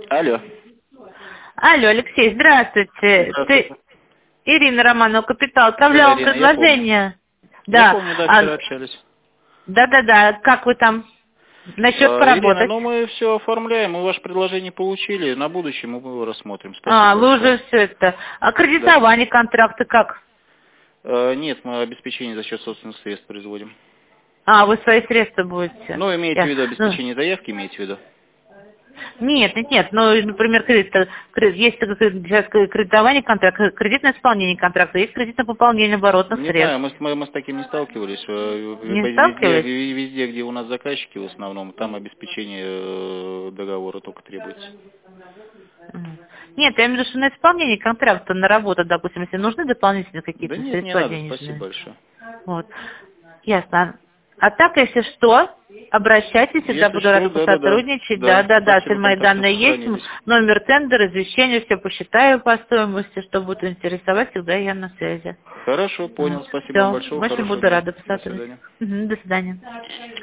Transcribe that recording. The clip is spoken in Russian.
Алло. Алло, Алексей, здравствуйте. Здравствуйте. Ирина Романова, Капитал. Отправляла вам Ирина, предложение. Я помню, да, вчера общались. Да. Как вы там? Насчет Ирина, поработать? мы все оформляем, мы ваше предложение получили, на будущее мы его рассмотрим. Спасибо Вы большое. уже все это. А кредитование контракта как? Нет, мы обеспечение за счет собственных средств производим. Вы свои средства будете? Ну, имеете в виду обеспечение заявки, имеете в виду? Нет. Ну, например, есть сейчас кредитование контракта, кредитное исполнение контракта, есть кредитное пополнение оборотных Не средств. знаю, мы с таким не сталкивались. Не сталкивались? Везде, где у нас заказчики в основном, там обеспечение договора только требуется. Нет, я имею в виду, что на исполнение контракта, на работу, допустим, если нужны дополнительные какие-то Да нет, не средства надо, денежные. спасибо большое. Вот. Ясно. А так, если что, обращайтесь, всегда Если буду что, рада да. посотрудничать. Да, Да, все спасибо, мои контакты данные есть, сохранились. номер тендера, извещение, все посчитаю по стоимости, что будет интересовать, всегда я на связи. Хорошо, понял. Спасибо вам Все, большое. очень Хорошего буду дня. рада До посотрудничать. свидания. До свидания.